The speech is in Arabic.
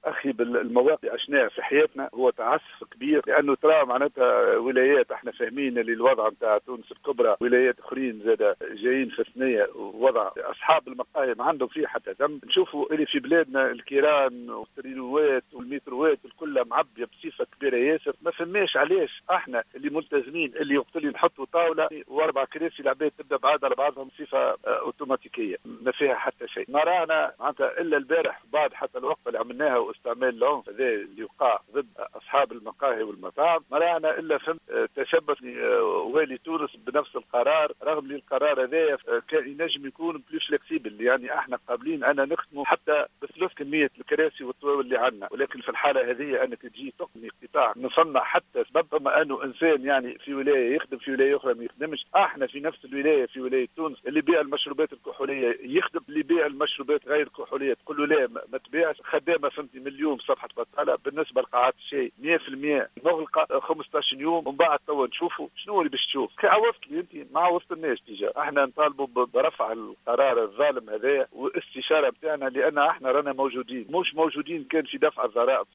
اخي بالمواقع عشناه في حياتنا هو تعسف كبير، لانه ترى معناتها ولايات احنا فاهمين اللي الوضع نتاع تونس الكبرى، ولايات اخرين زاد جايين في ثنيه، ووضع اصحاب المقاهي ما عندهم فيه حتى ذنب. نشوفوا اللي في بلادنا الكيران والتريلوات والمتروات الكل معبيه بصفه كبيره ياسر، ما فهمناش علاش احنا اللي ملتزمين اللي وقت اللي نحطوا طاوله واربع كراسي العباد تبدا بعض على بعضهم بصفه اوتوماتيكيه ما فيها حتى شيء. ما رانا معناتها الا البارح بعد حتى الوقفه اللي عملناها واستعمال العنف هذا اللي وقع ضد اصحاب المقاهي والمطاعم، ما رانا الا فهمت تشبث والي تونس بنفس القرار، رغم ان القرار هذا كان ينجم يكون بلو فلكسيبل، يعني احنا قابلين انا نخدموا حتى بثلث كميه الكراسي والطوال اللي عندنا، ولكن في الحاله هذه انك تجي تقني قطاع نصنع حتى ربما انه انسان يعني في ولايه يخدم في ولايه اخرى ما يخدمش، احنا في نفس الولايه في ولايه تونس اللي بيع المشروبات الكحوليه يخدم، اللي بيع المشروبات غير الكحوليه تقول له لا ما تبيعش، خدامه فهمتي من اليوم صفحه بطاله. بالنسبه لقاعات الشاي 100% مغلقه 15 يوم، ومن بعد توا نشوفوا شنو اللي باش تشوف. كي عوضت لي انت ما عوضت الناس تجاه، احنا نطالبوا برفع القرار الظالم هذا والاستشاره بتاعنا، لان احنا رانا موجودين مش موجودين كان في دفع الضرائب